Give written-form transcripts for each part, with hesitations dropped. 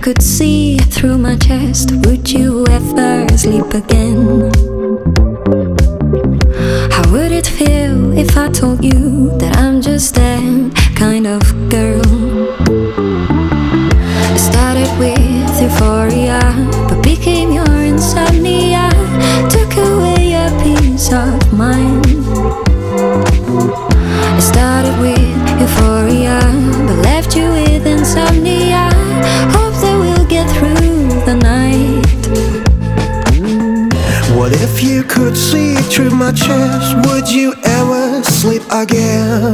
could see through my chest, would you ever sleep again? How would it feel if I told you that I'm just that kind of girl? It started with euphoria, but became your insomnia, took away a piece of mind. It started with euphoria, but left you with insomnia. Hope that we'll get through the night. What if you could see through my chest? Would you ever sleep again?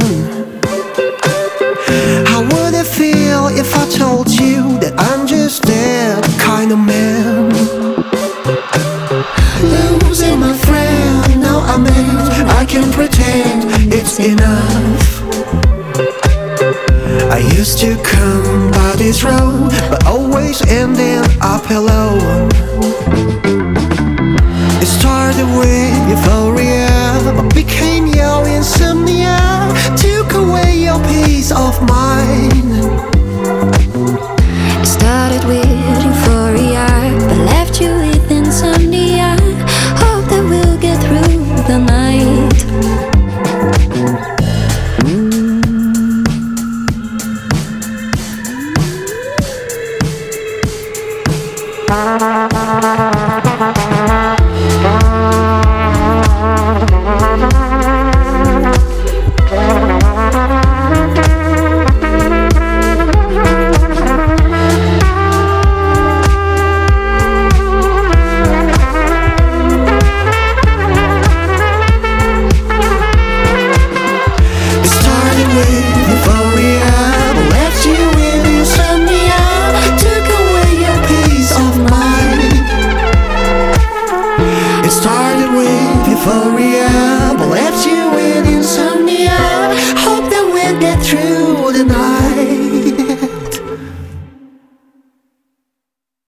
How would it feel if I told you that I'm just that kind of man? Losing my friend, now I'm in. I can pretend it's enough. I used to come by this road, but always ending up alone. It started with euphoria, but became your insomnia, took away your peace of mind.